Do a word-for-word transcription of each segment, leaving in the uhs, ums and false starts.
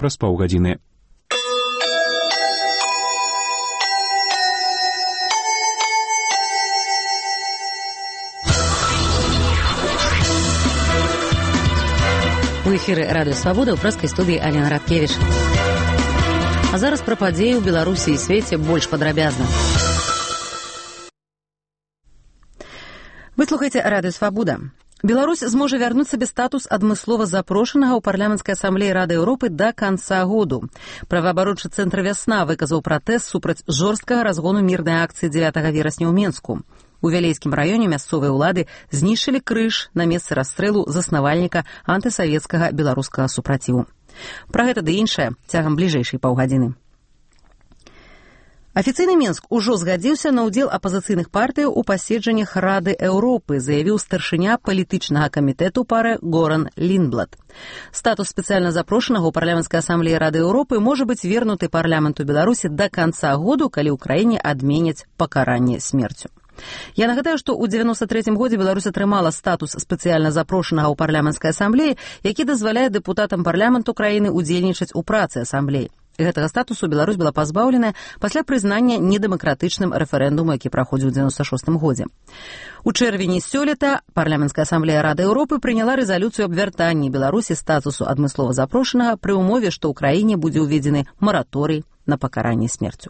праз паўгадзіны. У эфіры радыё Свабода ў прэскай студыі Алена Радкевіч. А зараз пра падзеі ў Беларусі і свеце больш падрабязна. Вы слухаеце радыё Свабода. Беларусь зможа вярнуць сабе статус адмыслова запрошанага ў парламенцкай асамблеі Рады Еўропы да канца году. Праваабарончы цэнтр «Вясна» выказаў пратэст супраць жорсткага разгону мірнай акцыі дзевятага верасня ў Менску. У Вялейскім раёне мясцовыя ўлады знішчылі крыж на месцы расстрэлу заснавальніка антысавецкага беларускага супраціву. Пра гэта ды іншае цягам бліжэйшай паўгадзіны. Афіцыйны Менск ужо згадзіўся на ўдзел апазіцыйных партыяў у паседжаннях Рады Еўропы, заявіў старшыня палітычнага камітэту пары Горан Лінблад. Статус спецыяльна запрошанага ў парламенцкай асамблеі Рады Еўропы можа быць вернуты парламенту Беларусі да канца году, калі ў краіне адменяць пакаранне смерцю. Я нагадаю, што ў дзевяноста трэцім годзе Беларусь атрымала статус спецыяльна запрошанага ў парламенцкай асамблеі, які дазваляе дэпутатам парламенту краіны ўдзельнічаць у працы асамблеі. Гэтага статусу Беларусь была пазбаўлена пасля прызнання недэмакратычным рэферэндуму, які праходзіў у дзевяноста шостым годзе. У чэрвені сёлета парламенцкая асамблея Рады Еўропы прыняла рэзалюцыю аб вяртанні Беларусі статусу адмыслова запрошанага пры ўмове, што ў краіне будзе ўведзены мараторый на пакаранне смерцю.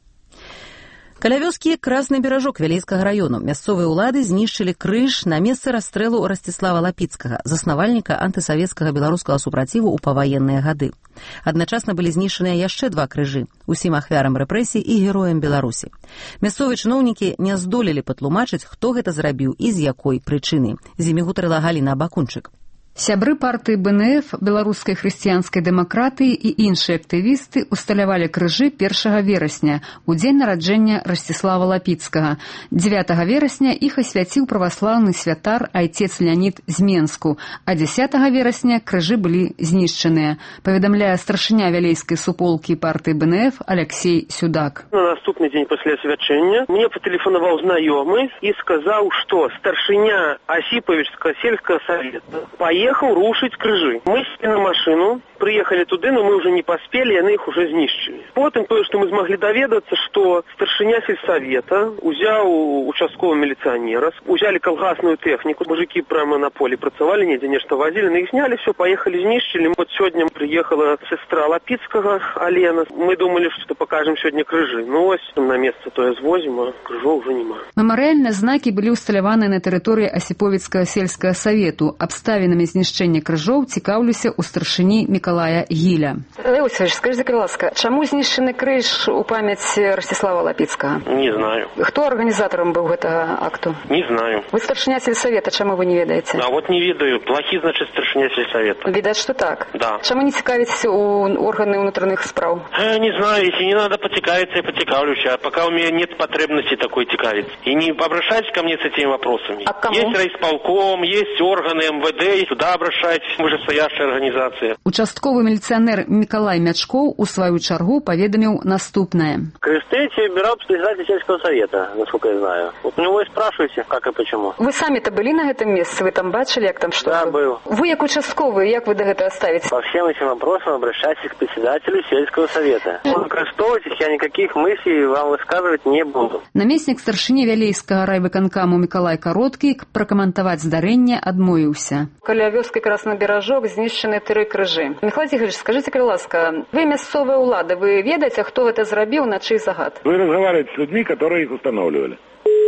Каля вёскі Красны Беражок Вялейскага раёну мясцовыя ўлады знішчылі крыж на месцы расстрэлу Расціслава Лапіцкага, заснавальніка антысавецкага беларускага супраціву ў паваенныя гады. Адначасна былі знішчаныя яшчэ два крыжы усім ахвярам рэпрэсій і героям Беларусі. Мясцовыя чыноўнікі не здолелі патлумачыць, хто гэта зрабіў і з якой прычыны. З імі гутарыла Галіна Бакунчык. Сябры партыі бэ эн эф, беларускай хрысціянскай дэмакратыі і іншыя актывісты усталявалі крыжы першага верасня, у дзень нараджэння Расціслава Лапіцкага. дзевятага верасня іх асвяціў праваслаўны святар айцец Леанід з Менску, а дзясятага верасня крыжы былі знішчаныя, паведамляе старшыня вялейскай суполкі партыі бэ эн эф Алексей Сюдак. На наступны дзень пасля асвячэння мне патэлефанаваў знаёмы і сказаў, што старшыня Асіпавічскага сельскага савета паехаў Ехал рушить крыжи. Мы сели на машину, приехали туда, но мы уже не поспели, яны их уже знищили. Потом то, что мы смогли доведаться, что старшыня сельсовета узял участкового милиционера, взяли колгасную технику, мужики прямо на поле працевали, нигде нечто возили, но их сняли, все, поехали, знищили. Вот сегодня приехала сестра Лапицкого, Алена. Мы думали, что покажем сегодня крыжи. Ну, ось на место то звозим, а крыжов уже нема. Меморіальныя знакі былі ўсталяваны на тэрыторыі Асіповіцкага сельскага савету. Абставінамі знішчэння крыжоў цікаўлюся ў старшыні Мікалая Гіля. Леонид, скажите, пожалуйста, чему знищений крыж у память Ростислава Лапицкого? Не знаю. Кто организатором был этого акту? Не знаю. Вы старшиня сельсовета, чему вы не ведаете? А вот не ведаю. Плохи, значит, старшиня сельсовета. Видать, что так? Да. Чему не цікавитесь у органы внутренних справ? Э, не знаю. Если не надо потекавиться, я потекавлюсь. А пока у меня нет потребности такой текавиться. И не обращайтесь ко мне с этими вопросами. А кому? Есть райисполком, есть органы эм вэ дэ, туда обращайтесь. Мы же стоящая организация. Участковый милиционер Миколай Мячков у свою чаргу поведомил наступное. Кресты берут председатель сельского совета, насколько я знаю. Вот у него и спрашивайте, как и почему. Вы сами-то были на этом месте? Вы там бачили, как там что? Да, был. Вы, как участковый, как вы до этого ставите? По всем этим вопросам обращайтесь к председателю сельского совета. Крестовайтесь, я никаких мыслей вам высказывать не буду. Наместник старшыні Вялейскага райвыканкаму Миколай Кароткі пракаментаваць здарэнне адмовіўся. Каля вёскі Красны Беражок знішчаны тры крыжы. Михаил Тихович, скажите, калі ласка, вы мясцовая ўлада, вы ведаеце, хто гэта зрабіў, на чый загад? Вы разговариваете с людьми, которые их устанавливали.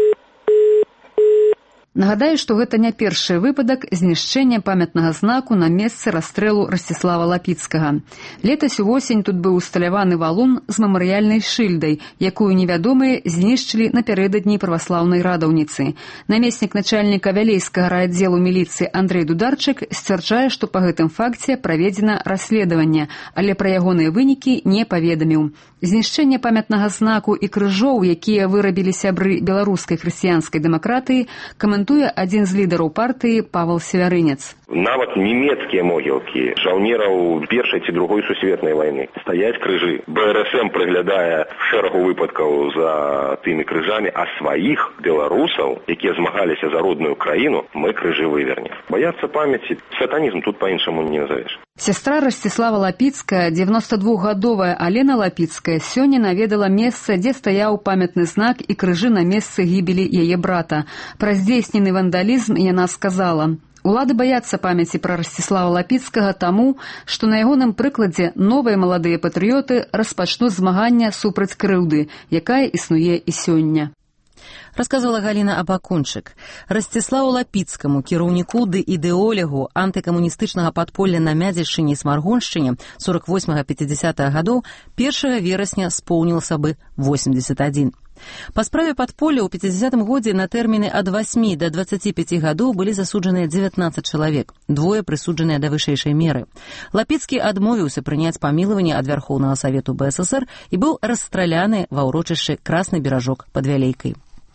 Нагадаю, што гэта не першы выпадак знішчэння памятнага знаку на месцы расстрэлу Ростислава Лапіцкага. Летась увосень тут быў усталяваны валун з мемарыяльнай шыльдай, якую невядомыя знішчылі напярэдадні праваслаўнай радаўніцы. Намеснік начальніка Вялейскага райаддзелу міліцыі Андрэй Дударчык сцвярджае, што па гэтым факце праведзена расследаванне, але пра ягоныя вынікі не паведаміў. Знішчэнне памятнага знаку і крыжоў, якія вырабілі сябры беларускай хрысціянскай дэмакратыі, каментуе адзін з лідараў партыі Павел Севярынец. Нават нямецкія могілкі жаўнераў першай ці другой сусветнай вайны стаяць крыжы. бэ эр эс эм прыглядае шэрагу выпадкаў за тымі крыжамі, а сваіх беларусаў, якія змагаліся за родную краіну, мы крыжы вывернем. Баяцца памяці, сатанізм тут па-іншаму не назовеш. Сястра Расціслава Лапіцкая, дзевяностадвухгадовая Алена Лапіцкая, сёння наведала месца, дзе стаяў памятны знак і крыжы на месцы гібелі яе брата. Пра здзейснены вандалізм яна сказала: «Улады баяцца памяці пра Расціслава Лапіцкага таму, што на ягоным прыкладзе новыя маладыя патрыёты распачнуць змагання супраць крыўды, якая існуе і сёння». Расказвала Галіна Абакунчык. Расціславу Лапіцкаму, кіраўніку ды ідэолегу антыкамуністычнага падполля на Мядзельшчыне і Смаргоншчыне сорок восьмага пяцідзясятага гадоў першага верасня споўнілася бы восемьдесят один. Па справе падполля ў пяцідзясятым годзе на тэрміны ад васьмі да дваццаці пяці гадоў былі засуджаныя дзевятнаццаць чалавек, двое прысуджаныя да вышэйшай меры. Лапіцкі адмовіўся прыняць памілаванне ад Вярхоўнага Савету Бэ Эс Эс Эр і быў расстраляны ва ўрочышчы Красны Беражок пад Вялейкай.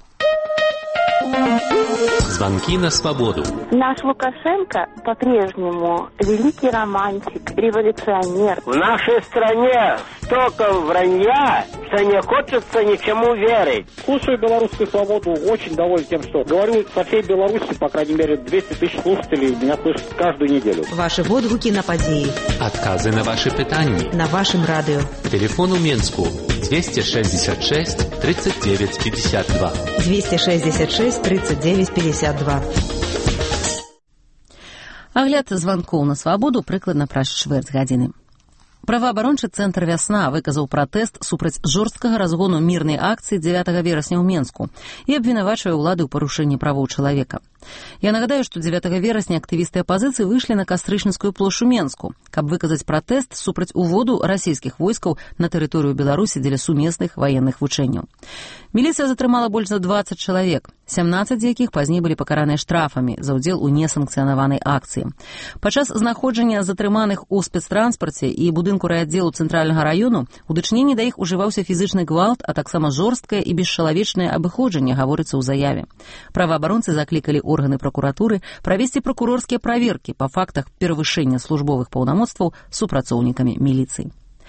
Звонки на свободу. Наш Лукашенко по-прежнему великий романтик, революционер. В нашей стране столько вранья, что не хочется ничему верить. Слушаю белорусскую свободу, очень доволен тем, что говорю со всей Беларуси, по крайней мере, двести тысяч слушателей меня слышат каждую неделю. Ваши водгуки на подеи. Отказы на ваши питания. На вашем радио. Телефон у Минску двести шестьдесят шесть тридцать девять пятьдесят два. двести шестьдесят шесть тридцать девять пятьдесят два. Агляд званкоў на свабоду прыкладна праз чвэрць гадзіны. Праваабарончы цэнтр «Вясна» выказаў пратэст супраць жорсткага разгону мірнай акцыі дзевятага верасня ў Менску і абвінавачвае ўлады ў парушэнні правоў чалавека. Я нагадаю, што дзевятага верасня актывісты апазіцыі выйшлі на Кастрычніцкую плошчу Менску, каб выказаць пратэст супраць уводу расійскіх войскаў на тэрыторыю Беларусі дзеля сумесных ваенных вучэнняў. Міліцыя затрымала больш за дваццаць чалавек, сямнаццаць з якіх пазней былі пакараныя штрафамі за ўдзел у несанкцыянаванай акцыі. Падчас знаходжання затрыманых у спецтранспарце і будынку райаддзелу цэнтральнага раёну у дачыненні да іх ужываўся фізычны гвалт, а таксама жорсткае і бесчалавечнае абыходжанне, гаворыцца ў заяве. Праваабаронцы заклікалі органы прокуратуры правесці прокурорскія праверкі па фактах перавышэння службовых паўнамоцтваў супрацоўнікамі міліцыі.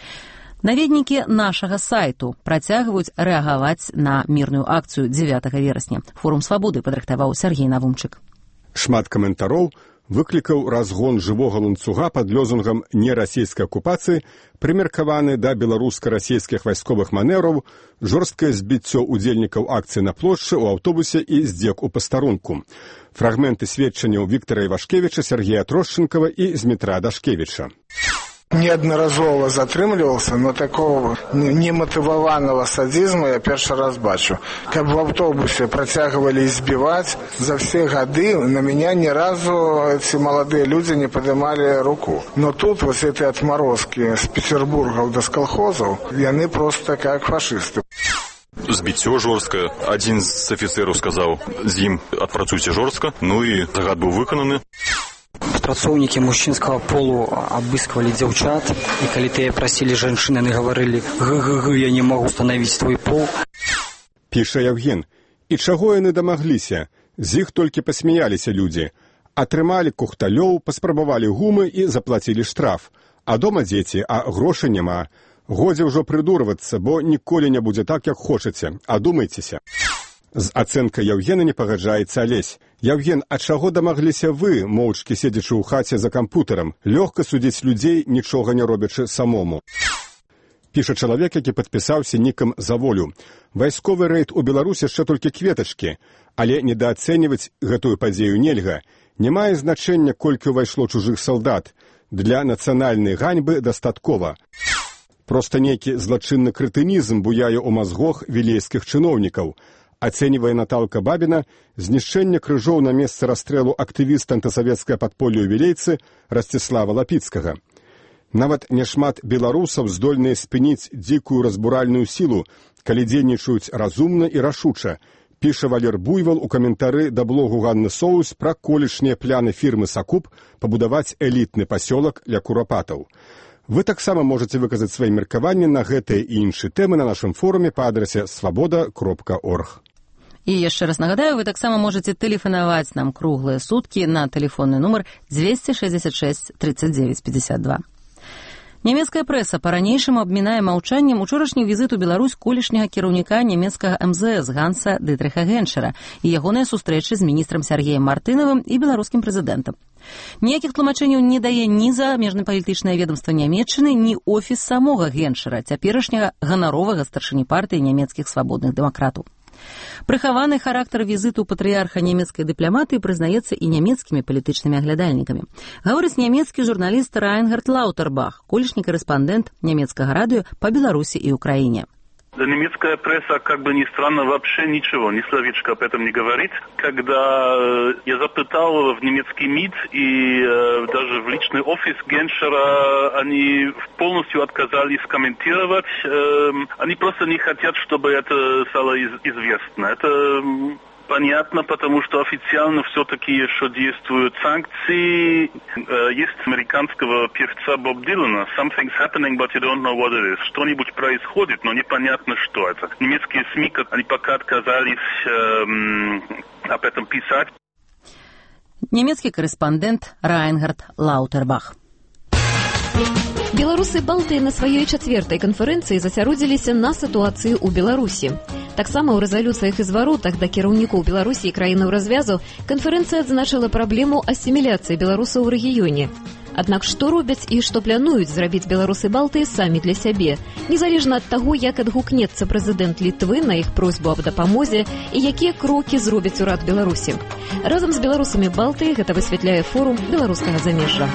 Наведнікі нашага сайту працягваюць рэагаваць на мірную акцыю дзевятага верасня. Форум свабоды падрыхтаваў Сергей Навумчык. Шмат каментароў выклікаў разгон жывога ланцуга пад лозунгам нерасійскай акупацыі, прымеркаваны да беларуска-расійскіх вайсковых манеўраў, жорсткае збіццё удзельнікаў акцыі на плошчы ў аўтобусе і здзек у пастарунку. Фрагменты сведчанняў Віктара Івашкевіча, Сергея Трошчынкава і Змітра Дашкевіча. Неаднаразова затрымлівался, но такого немотивованного садизма я первый раз бачу. Как в автобусе протягивали избивать, за все годы на меня ни разу эти молодые люди не поднимали руку. Но тут вот эти отморозки с Петербурга до колхозов, они просто как фашисты. Збіццё жорсткае. Адзін з афіцэраў сказаў, з ім адпрацуйце жорстка, ну і загад быў выкананы. Працоўнікі мужчынскага полу абысквалі дзяўчат, і калі тыя прасілі жанчыны, яны гаварылі: «Г-г-г, я не магу становіць твой пол». Піша Яўген. І чаго яны дамагліся? З іх толькі пасмяяліся людзі. Атрымалі кухталёў, паспрабавалі гумы і заплацілі штраф. А дома дзеці, а грошай няма. Годзе ўжо прыдурвацца, бо ніколі не будзе так, як хочаце. Адумайцеся. З ацэнкай Яўгена не пагаджаецца Алесь. Яўген, а чаго дамагліся вы, моўчкі седзячы ў хаце за кампутарам? Лёгка судзіць людзей, нічога не робячы самому. Піша чалавек, які падпісаўся нікам за волю. Вайсковы рэйд у Беларусі яшчэ толькі кветачкі, але недаацэньваць гэтую падзею нельга. Не мае значэння, колькі ўвайшло чужых салдат. Для нацыянальнай ганьбы дастаткова. Проста нейкі злачынны крэтынізм буяе ў мазгах вілейскіх чыноўнікаў. Ацэньвае Наталка Бабіна знішчэнне крыжоў на месцы расстрэлу актывіста антысавецкае падполле ў вілейцы Расціслава Лапіцкага. Нават няшмат беларусаў здольныя спыніць дзікую разбуральную сілу, калі дзейнічаюць разумна і рашуча, піша Валер Буйвал у каментары да блогу Ганны Соус пра колішнія пляны фірмы «Сакуп» пабудаваць элітны пасёлак ля курапатаў. Вы таксама можаце выказаць свае меркаванні на гэтыя і іншыя тэмы на нашым форуме па адрасе свабода кропка орг. І яшчэ раз нагадаю, вы таксама можаце тэлефанаваць нам круглыя суткі на тэлефонны нумар двести шестьдесят шесть тридцать девять пятьдесят два. Нямецкая прэса па-ранейшаму абмінае маўчаннем учорашні візіт у Беларусь колішняга кіраўніка нямецкага эм зэ эс Ганса Дытрыха Геншера і ягоныя сустрэчы з міністрам Сергеем Мартынавым і беларускім прэзідэнтам. Ніякіх тлумачэнняў не дае ні замежнапалітычнае ведомства Нямецчыны, ні офіс самога Геншера, цяперашняга ганаровага старшыні партыі нямецкіх свабодных дэмакратаў. Прыхаваны характар візіту патрыярха нямецкай дыпламатыі прызнаецца і нямецкімі палітычнымі аглядальнікамі. Гаворыць нямецкі журналіст Райнгард Лаўтербах, колішні корэспандэнт нямецкага радыё па Беларусі і Украіне. Немецкая пресса, как бы ни странно, вообще ничего, ни словечко об этом не говорит. Когда я запытал в немецкий МИД и э, даже в личный офис Геншера, они полностью отказались комментировать. Э, они просто не хотят, чтобы это стало из- известно. Это понятно, потому что официально все-таки еще действуют санкции. Есть американского певца Боб Дилана «Something's happening, but you don't know what it is». Что-нибудь происходит, но непонятно, что это. Немецкие СМИ, они пока отказались эм, об этом писать. Немецкий корреспондент Райнгард Лаўтербах. Беларусы Балтыі на сваёй чацвёртай канферэнцыі засяродзіліся на сітуацыі ў Беларусі. Таксама ў рэзалюцыях і зваротах да кіраўнікоў Беларусі і краінаў развязу канферэнцыя адзначыла праблему асіміляцыі беларусаў у рэгіёне. Аднак што робяць і што плануюць зрабіць беларусы Балтыі самі для сябе, незалежна ад таго, як адгукнецца прэзідэнт Літвы на іх просьбу аб дапамозе і якія крокі зробіць урад Беларусі. Разам з беларусамі Балтыі гэта высвятляе форум беларускага замежжа.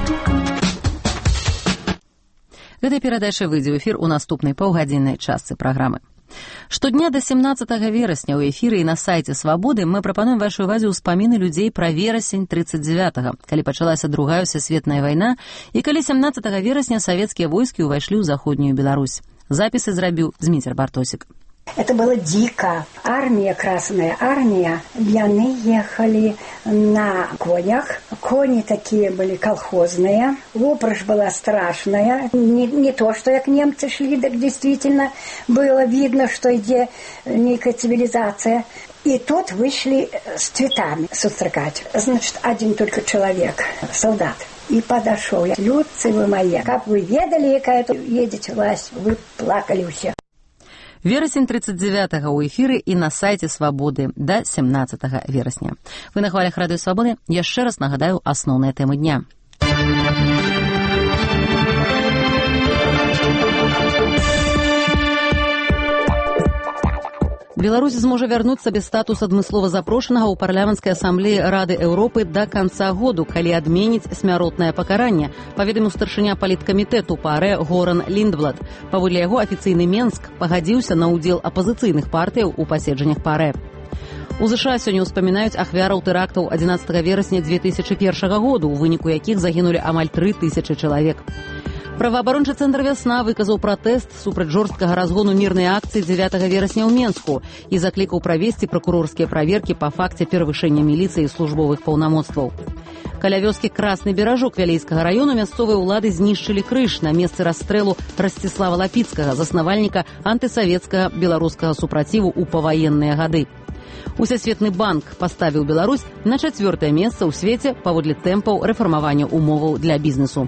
Гэтая перадача выйдзе ў эфір у наступнай паўгадзіннай частцы праграмы. Штодня да семнаццатага верасня ў эфіры і на сайце Свабоды мы прапануем вашай увазе ўспаміны людзей пра верасень тридцать девятого, калі пачалася другая сусветная вайна і калі семнаццатага верасня савецкія войскі ўвайшлі ў заходнюю Беларусь. Запісы зрабіў Зміцер Бартосік. Это было дико. Армия, Красная армия, яны ехали на конях. Кони такие были колхозные. Упряжь была страшная. Не, не то, что как немцы шли, так действительно было видно, что идет некая цивилизация. И тут вышли с цветами сустракать. Значит, один только человек, солдат. И подошел. Людцы вы мои, как вы ведали, какая тут едете власть, вы плакали все. Верасень тридцать девятого ў эфіры і на сайце Свабоды да семнаццатага верасня. Вы на хвалях радыё Свабоды. Яшчэ раз нагадаю асноўныя тэмы дня. Беларусь зможа вярнуць сабе статус адмыслова запрошанага ў парламенцкай асамблеі Рады Еўропы да канца году, калі адменіць смяротнае пакаранне, паведаміў старшыня паліткамітэту ПАРЭ Горан Ліндблат. Паводле яго афіцыйны Менск пагадзіўся на ўдзел апазіцыйных партыяў у паседжаннях ПАРЭ. У ЗША сёння ўспамінаюць ахвяраў тэрактаў адзінаццатага верасня две тысячы першага году, у выніку якіх загінулі амаль тры тысячы чалавек. Праваабарончы цэнтр «Вясна» выказаў пратэст супраць жорсткага разгону мірнай акцыі дзевятага верасня ў Менску і заклікаў правесці пракурорскія праверкі па факце перавышэння міліцыі і службовых паўнамоцтваў. Каля вёскі Красны Беражок Вялейскага раёну мясцовыя ўлады знішчылі крыж на месцы расстрэлу Расціслава Лапіцкага, заснавальніка антысавецкага беларускага супраціву ў паваенныя гады. Усесветны банк паставіў Беларусь на чацвёртае месца ў свеце паводле тэмпаў рэфармавання умоваў для бізнесу.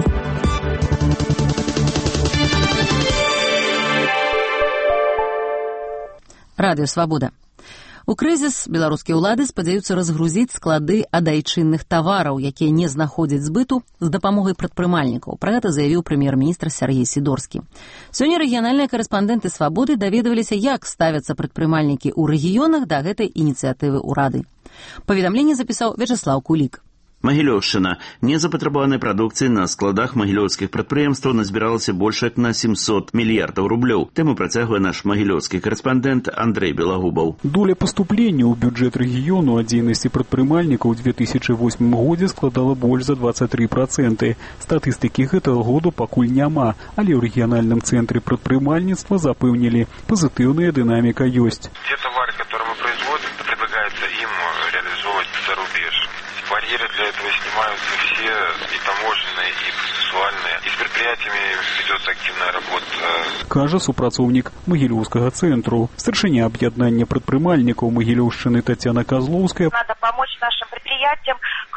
Радыё Свабода. У крызіс беларускія ўлады спадзяюцца разгрузіць склады ад айчынных тавараў, якія не знаходзяць збыту, з дапамогай прадпрымальнікаў. Пра гэта заявіў прэм'ер-міністр Сергей Сідорскі. Сёння рэгіянальныя карэспандэнты Свабоды даведаваліся, як ставяцца прадпрымальнікі ў рэгіёнах да гэтай ініцыятывы ўрады. Паведамленне запісаў Вячаслаў Кулік. Магілёўшчына. Незапатрабаванай прадукцыі на складах магілёўскіх прадпрыемстваў назбіралася больш як на семьсот мільярдаў рублёў. Тэму працягвае наш магілёўскі карэспандэнт Андрэй Белагубаў. Доля паступлення ў бюджэт рэгіёну ад дзейнасці прадпрымальнікаў у две тысячы восьмым годзе складала больш за двадцать три процента. Статыстыкі гэтага году пакуль няма, але ў рэгіянальным цэнтры прадпрымальніцтва запэўнілі, пазітыўная дынаміка ёсць. Те товары, которые мы производим, предлагается им реализовывать за рубеж. Барьеры для этого снимаются все, и таможенные, и процессуальные. И с предприятиями ведется активная работа. Кажа супрацоўнік Магілёўскага цэнтру. Старшыня аб'яднання прадпрымальнікаў Магілёўшчыны Татьяна Козловская. Надо помочь нашим предприятиям,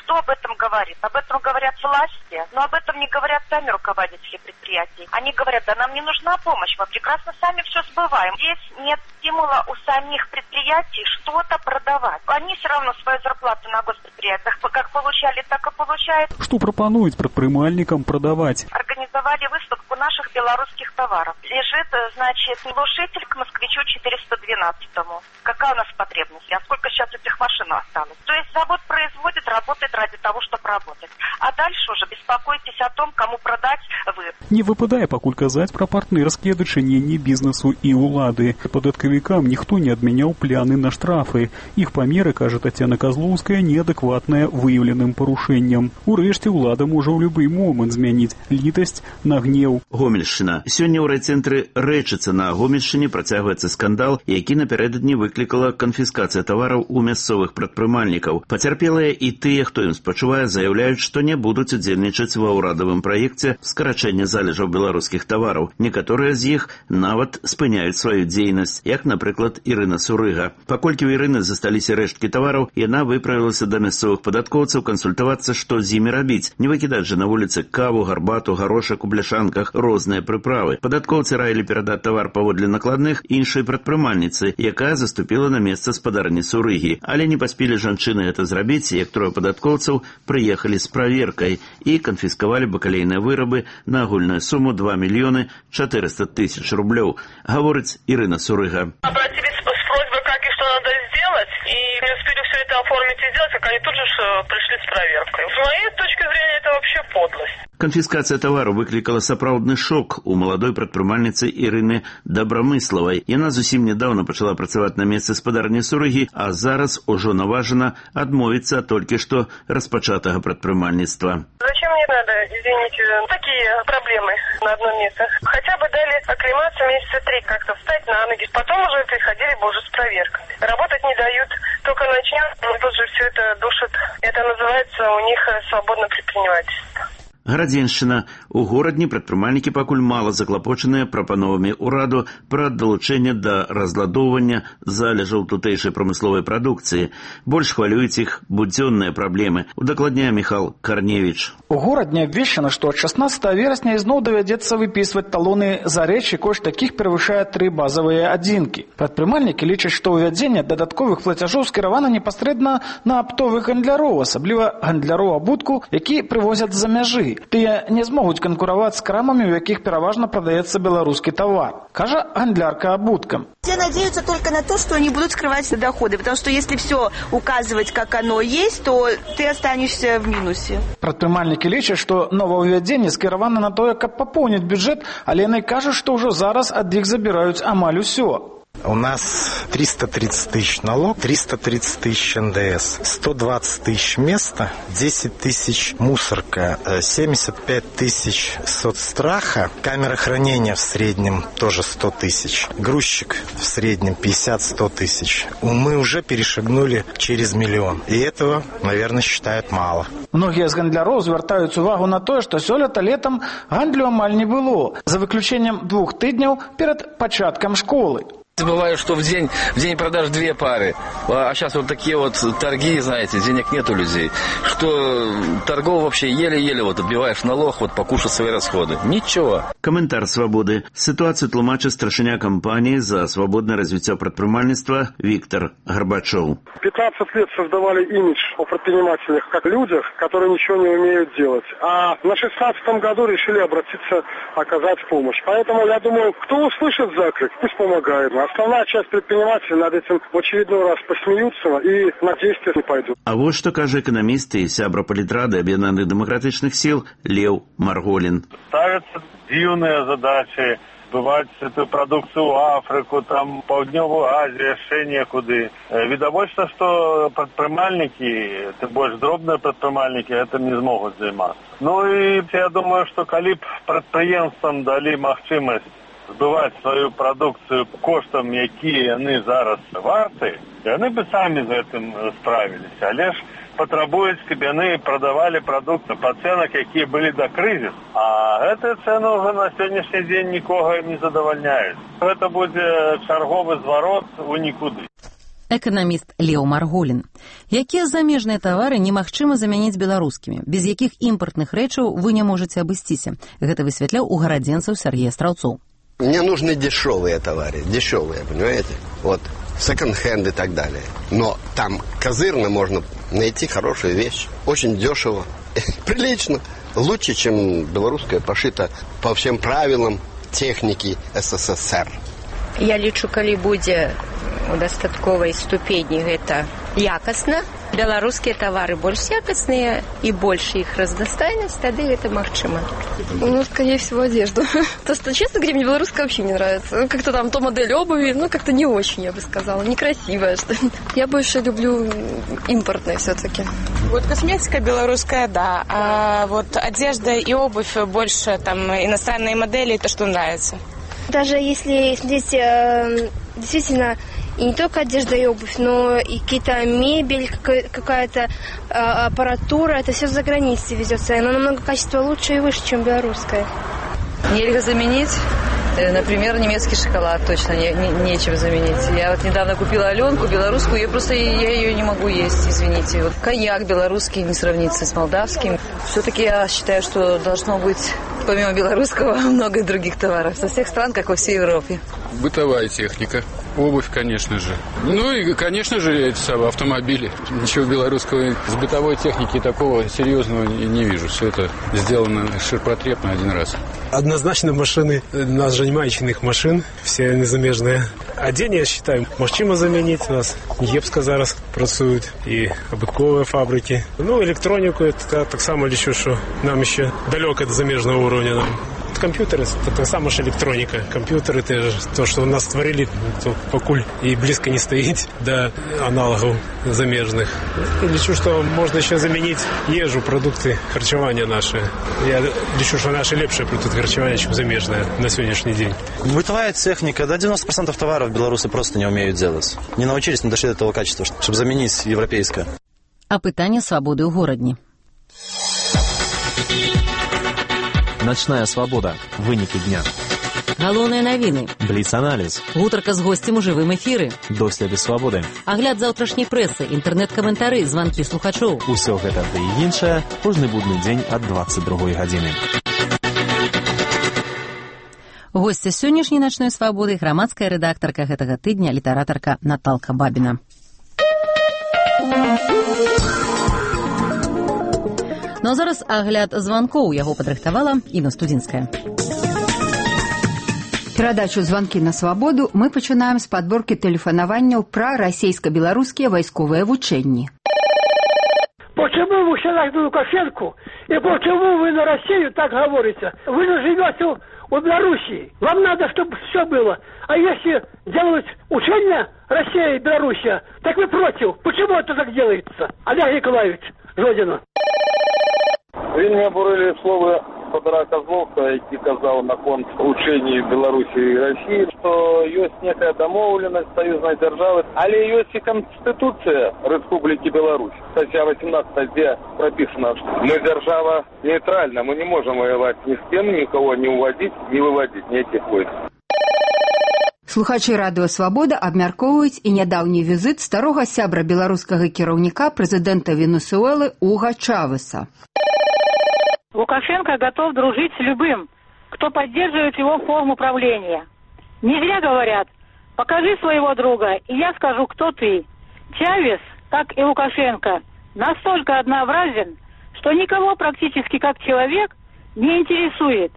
Кто об этом говорит? Об этом говорят власти, но об этом не говорят сами руководители предприятий. Они говорят, да нам не нужна помощь, мы прекрасно сами все сбываем. Здесь нет стимула у самих предприятий что-то продавать. Они все равно свою зарплату на госпредприятиях как получали, так и получают. Что пропонует предпринимальникам продавать? Организовали выставку наших белорусских товаров. Лежит, значит, глушитель к москвичу четыреста двенадцатому. Какая у нас потребность? А сколько сейчас этих машин осталось? То есть завод производит, работает ради того, чтобы работать. А дальше уже беспокойтесь о том, кому продать вы. Не выпадае пакуль казаць пра партнерскія дачыненні бізнесу і ўлады. Падаткавікам ніхто не адмяняў пляны на штрафы. Іх памеры, кажа Тацяна Казлоўская, неадэкватныя выяўленым парушэнням. Урэшце ўлада можа ў любы момант змяніць літасць на гнеў. Гомельшчына. Сёння ў райцэнтры Рэчыца на Гомельшчыне працягваецца скандал, які напярэдадні выклікала канфіскацыя тавараў у мясцовых прадпрымальнікаў. Пацярпелыя і тыя, хто ім спачувае, заяўляюць, што не будуць удзельнічаць ва ўрадавым праекце скарачэння залежаў беларускіх тавараў. Некаторыя з іх нават спыняюць сваю дзейнасць, як, напрыклад, Ірына Сурыга. Паколькі ў Ірыны засталіся рэшткі тавараў, яна выправілася да мясцовых падаткоўцаў кансультавацца, што з імі рабіць. Не выкідаць жа на вуліцы каву, гарбату, гарошак у бляшанках, розныя прыправы. Падаткоўцы раілі перадаць тавар паводле накладных іншай прадпрымальніцы, якая заступіла на месца спадарні Сурыгі. Але не паспелі жанчыны гэта зрабіць, як трое падаткоўцаў прыехалі з праверкай і канфіскавалі бакалейныя вырабы на агульную сумму два миллиона четыреста тысяч рублёў, гаворыць Ірына Сурыга. Обратились с просьбой, как и что надо сделать, и не успели все это оформить и сделать, как они тут же пришли с проверкой. С моей точки зрения, это вообще подлость. Канфіскацыя тавару выклікала сапраўдны шок у маладой прадпрымальніцы Ірыны Дабрамыславай. Яна зусім нядаўна пачала працаваць на месцы спадарні Сурыгі, а зараз ужо наважана адмовіцца ад толькі што распачатага прадпрымальніцтва. Зачем мне надо, извините, такие проблемы на одном месте? Хотя бы дали оклематься месяца три, как-то встать на ноги. Потом уже приходили бы уже с проверкой. Работать не дают, только начнем, тут же все это душит. Это называется у них свободное предпринимательство. Гарадзеншчына. У горадні прадпрымальнікі пакуль мала заклапочаныя прапановамі ўраду пра далучэнне да разладоўвання залежаў тутэйшай прамысловай прадукцыі. Больш хвалююць іх будзённыя праблемы. Удакладняе Міхал Карневіч. У горадні абвешчана, што ад шаснаццатага верасня ізноў давядзецца выпісваць талоны за рэчы, кошт якіх перавышае тры базавыя адзінкі. Прадпрымальнікі лічаць, што ўвядзенне дадатковых плацяжоў скіравана непасрэдна на аптовых гандляроў, асабліва гандляроў абутку, які прывозяць з-за мяжы. Тыя не змогуць канкураваць з крамамі, у якіх пераважна прадаецца беларускі тавар, кажа гандлярка абуткам. Все надеются только на то, что они будут скрывать доходы, потому что если все указывать, как оно есть, то ты останешься в минусе. Прадпрымальнікі лічаць, што новаўвядзенне скіравана на тое, каб папоўніць бюджэт, але яны кажуць, што ўжо зараз ад іх забіраюць амаль усё. У нас триста тридцать тысяч налог, триста тридцать тысяч эн дэ эс, сто двадцать тысяч место, десять тысяч мусорка, семьдесят пять тысяч соцстраха, камера хранения в среднем тоже сто тысяч, грузчик в среднем пятьдесят-сто тысяч. Мы уже перешагнули через миллион, и этого, наверное, считают мало. Многія з гандляроў звяртаюць увагу на тое, што сёлета летам гандлю амаль не было, за выключэннем двух тыдняў перад пачаткам школы. Бывает, что в день, в день продаж две пары, а сейчас вот такие вот торги, знаете, денег нет у людей, что торгов вообще еле-еле вот отбиваешь налог, вот покушать свои расходы. Ничего. Коментар «Свободы». Ситуацию тлумачит старшыня компании за свободное развитие предпринимательства Виктор Горбачев. пятнадцать лет создавали имидж о предпринимателях как людях, которые ничего не умеют делать. А на шестнадцатом году решили обратиться, оказать помощь. Поэтому я думаю, кто услышит заклик, пусть помогает. Основная часть предпринимателей над этим в очередной раз посмеются и на действия не пойдут. А вот что кажа экономист и сябра политрады Объединенных демократичных сил Лев Марголин. Ставятся дивные задачи. Збываць эту продукцию в Африку, там, Паўднёвую Азию, яшчэ некуды. Відавочна, што прадпрымальнікі, тым больш дробныя прадпрымальнікі, гэтым не змогуць займацца. Ну і я думаю, што калі б прадпрыемствам далі магчымасць збываць сваю прадукцыю коштам, якія яны зараз варты, яны бы самі з гэтым справіліся. Але ж патрабуюць, каб яны прадавалі прадукты па цэнах, якія былі да крызісу. А гэтыя цэны ўжо на сённяшні дзень нікога не задавальняюць. Гэта будзе чарговы зварот у нікуды. Эканаміст Лео Марголін. Якія замежныя тавары немагчыма замяніць беларускімі, без якіх імпартных рэчаў вы не можаце абысціся? Гэта высвятляў у гарадзенцаў Сергей Страўцоў. Мне нужны дешевые товары, дешевые, понимаете? Вот, секонд-хенд и так далее. Но там козырно можно найти хорошую вещь, очень дешево, прилично, лучше, чем белорусская, пошита по всем правилам техники СССР. Я лічу, калі будзе у дастатковай ступені гэта якасна, беларускія тавары больш якасныя и больше их разнастайнасць, тады это магчыма. Ну, скорее всего, одежду. Потому что, честно говоря, мне белорусская вообще не нравится. Как-то там то модель обуви, ну, как-то не очень, я бы сказала. Некрасивая, что ли. Я больше люблю импортные все-таки. Вот косметика белорусская, да. А вот одежда и обувь больше, там, иностранные модели, это что нравится. Даже если смотреть, э, действительно, и не только одежда и обувь, но и какие-то мебель, какая-то э, аппаратура, это все за границей везется. И оно намного качество лучше и выше, чем белорусское. Нельзя заменить, например, немецкий шоколад точно не, не, нечем заменить. Я вот недавно купила Аленку белорусскую, я просто я ее не могу есть, извините. Вот коньяк белорусский не сравнится с молдавским. Все-таки я считаю, что должно быть помимо белорусского много других товаров со всех стран, как во всей Европе. Бытовая техника. Обувь, конечно же. Ну и, конечно же, эти самые автомобили. Ничего белорусского с бытовой техники такого серьезного не вижу. Все это сделано ширпотребно один раз. Однозначно машины, нас же немає чинних машин, всі незаміжні. Одіння, я вважаю, можемо замінити. У нас Єпська зараз працюють і обуткові фабрики. Ну, електроніку, це так само лічу, що нам ще далеко до заміжного рівня. Компьютеры, это та сама же электроника. Компьютеры, это то, что у нас створили, то покуль и близко не стоит до аналогов замежных. И лечу, что можно еще заменить ежу, продукты харчевания наши. Я лечу, что наши лепшие продукты харчевания, чем замежные на сегодняшний день. Бытовая техника, да, девяносто процентов товаров белорусы просто не умеют делать. Не научились, не дошли до того качества, чтобы заменить европейское. А пытание свободы у городни. Начная свобода. Вынікі дня. Галоўныя навіны. Бліц-аналіз. Гутарка з госцем у жывым эфіры. Доследы свабоды. Агляд заўтрашняй прэсы, інтэрнэт-каментары, званкі слухачоў. Усё гэта ды і іншае кожны будны дзень ад дваццаць другой гадзіны. Госця сённяшняй начной свабоды грамадская рэдактарка гэтага тыдня, літаратарка Наталка Бабіна. Ну а зараз агляд званкоў, яго падрыхтавала Інна Студзінская. Перадачу «Звонки на свободу» мы пачынаем з падборкі тэлефанаванняў пра расійска-беларускія вайсковыя вучэнні. Почему вы считаете Лукашенко и почему вы на Россию так говорите? Вы же живете в Белоруссии. Вам надо, чтобы все было. А если делать учения Россия и Белоруссия, так вы против. Почему это так делается? Олег Николаевич Жодина. Вельмі абурылі словы Федора Козловка, які казаў наконт учэнні Беларусі і Расіі, што ёсць некая дамоўленасць саюзнай дзяржавы, але ёсць і Канстытуцыя Рэспублікі Беларусь. Статья восемнадцатая, где прописано, что мы держава нейтральна, мы не можем воевать ни с кем, никого не уводить, не выводить, никаких войск. Слухачы радыё «Свабода» абмяркоўваюць і нядаўні візіт старога сябра беларускага кіраўніка прэзідэнта Венесуэлы Уга Чавеса. Лукашенко готов дружить с любым, кто поддерживает его форму правления. Не зря говорят, покажи своего друга, и я скажу, кто ты. Чавес, как и Лукашенко, настолько однообразен, что никого практически как человек не интересует.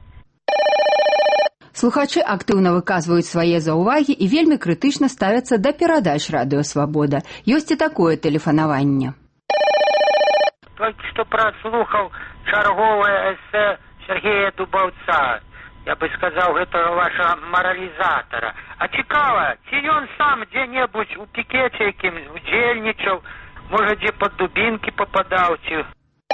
Слухачы актыўна выказваюць свае заўвагі і вельмі крытычна ставяцца да перадач радыё «Свабода». Ёсць і такое тэлефанаванне. Толькі што праслухаў чарговае эсэ Сергея Дубаўца. Я бы сказаў, гэта ваша маралізатара. А цікава, ці ён сам дзе-небудзь у пікеце якім удзельнічаў, можа, дзе пад дубінкі пападаў, ці...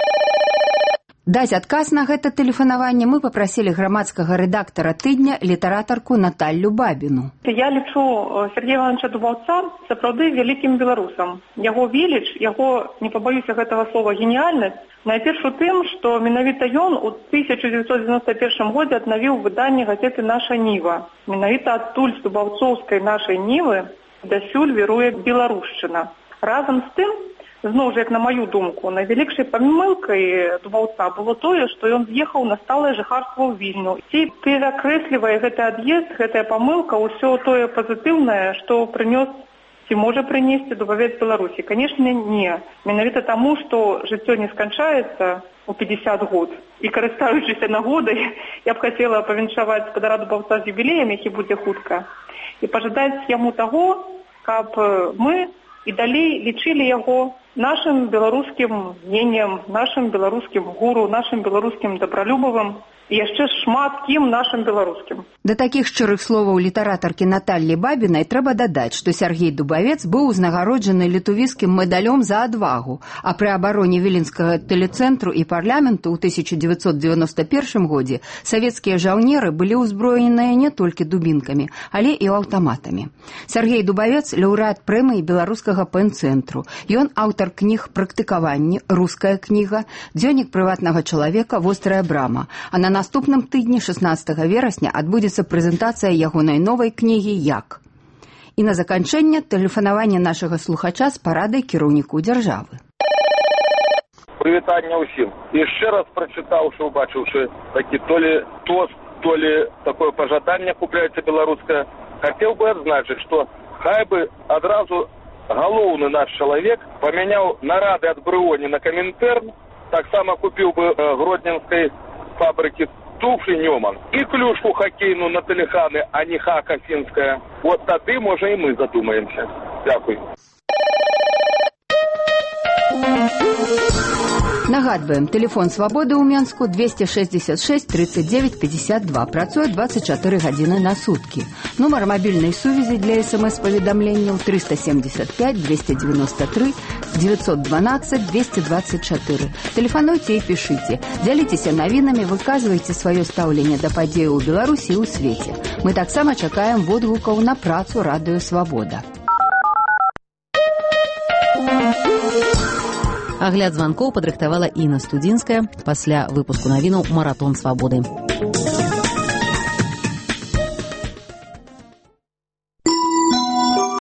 Даць адказ на гэта тэлефанаванне мы папрасілі грамадскага рэдактара тыдня літаратарку Наталлю Бабіну. Я лічу Сергея Івановича Дубаўца сапраўды вялікім беларусам. Яго веліч, яго, не пабаюся гэтага слова, геніяльнасць, найперш у тым, што менавіта ён у тысяча дзевяцьсот дзевяноста першым годзе аднавіў выданне газеты «Наша Ніва». Менавіта адтуль з дубаўцоўскай «Нашай Нівы» Дасюль віруе беларушчына. Разам з тым, зноў жа, як на маю думку, найвялікшай памылкай Дубаўца было тое, што ён з'ехаў на сталае жыхарства ў Вільню. Ці перакрэслівае гэты ад'езд, гэтая памылка, ўсё тое пазітыўнае, што прынёс ці можа прынесці Дубавец Беларусі? Канешне, не. Менавіта таму, што жыццё не сканчаецца у пятьдесят год. І карыстаючыся нагодай, я б хацела павіншаваць спадара Дубаўца з юбілеем, які будзе хутка, і пажадаць яму таго, каб мы і далей лічылі яго нашым беларускім геніем, нашым беларускім гуру, нашым беларускім дабралюбавым і яшчэ шмат кім нашым беларускім. Да такіх шчырых словаў літаратаркі Наталлі Бабінай трэба дадаць, што Сяргей Дубавец быў узнагароджаны літувійскім медалём за адвагу, а пры абароне Віленскага тэлецэнтру і парламенту ў тысяча дзевяцьсот дзевяноста першым годзе савецкія жаўнеры былі ўзброеныя не толькі дубінкамі, але і аўтаматамі. Сяргей Дубавец – лаўрэат прэміі беларускага пэн-цэнтру. Ён аўтар кніг «Практыкаванні», «Руская кніга», «Дзённік прыватнага чалавека», «Вострая брама». А на наступным тыдні, шаснаццатага верасня, адбудзецца прэзентацыя ягонай новай кнігі «Як». І на заканчэнне тэлефанаванне нашага слухача з парадай кіраўніку дзяржавы. Прывітанне ўсім. Яшчэ раз прачытаўшы, убачыўшы такі то ли тост, то ли такое пажаданне купляецца беларускае, хацеў бы адзначыць, што хай бы адразу галоўны наш чалавек памяняў нарады ад Брыоні на Камінтэрн, таксама купіў бы гродненскай фабрыкі туфлі Нёман і клюшку хакейну на Телеханы, а не хака фінская. Вот тады, можа, і мы задумаемся. Дякую. Нагадваем, тэлефон «Свабоды» ў Менску двести шестьдесят шесть тридцать девять пятьдесят два. Працуе двадцать четыре гадзіны на суткі. Нумар мабільнай сувязі для смс-паведамленняў триста семьдесят пять двести девяносто три девятьсот двенадцать двести двадцать четыре. Тэлефануйце і пішыце. Дзяліцеся навінамі, выказвайце сваё стаўленне да падзеяў у Беларусі і ў свеце. Мы таксама чакаем водгукаў на працу радыё «Свабода». Агляд званкоў падрыхтавала Інна Студзінская. Пасля выпуску навінаў «Маратон свабоды».